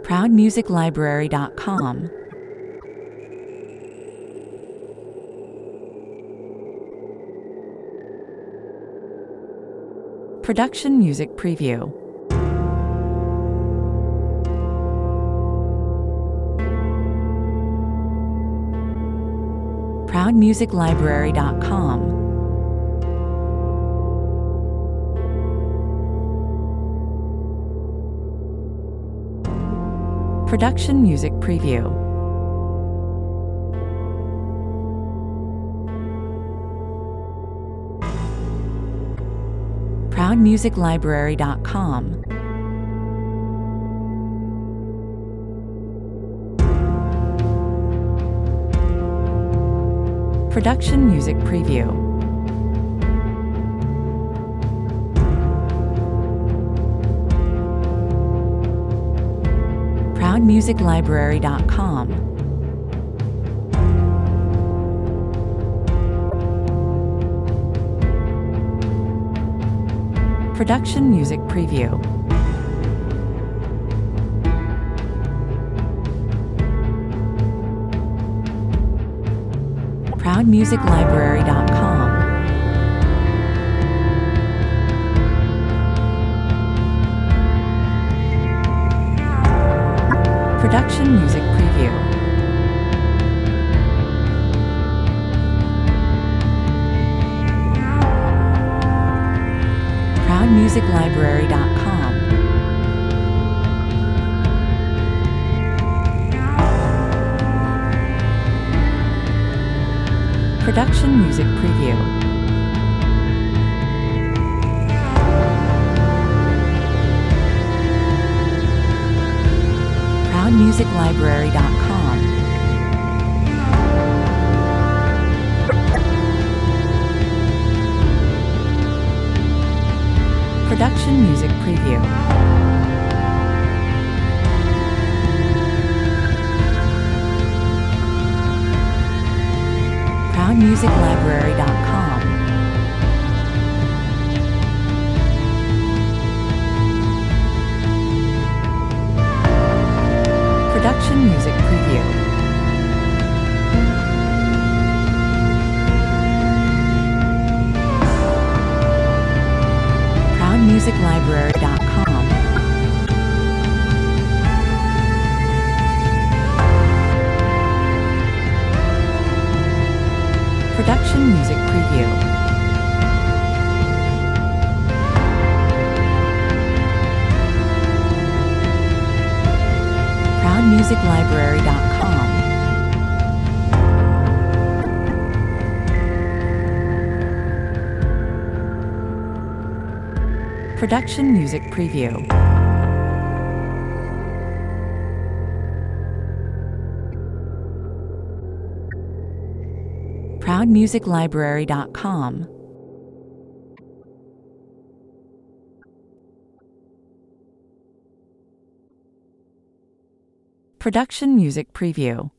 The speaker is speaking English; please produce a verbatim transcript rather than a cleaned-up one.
proud music library dot com. Production Music Preview. proud music library dot com. Production Music Preview. proud music library dot com. Production Music Preview. proud music library dot com. Production Music Preview. proud music library dot com. Production Music Preview. proud music library dot com. Production Music Preview. proud music library dot com. Production Music Preview. proud music library dot com. Production Music Preview. proud music library dot com. Production Music Preview. proud music library dot com. Production Music Preview. proud music library dot com. Production Music Preview.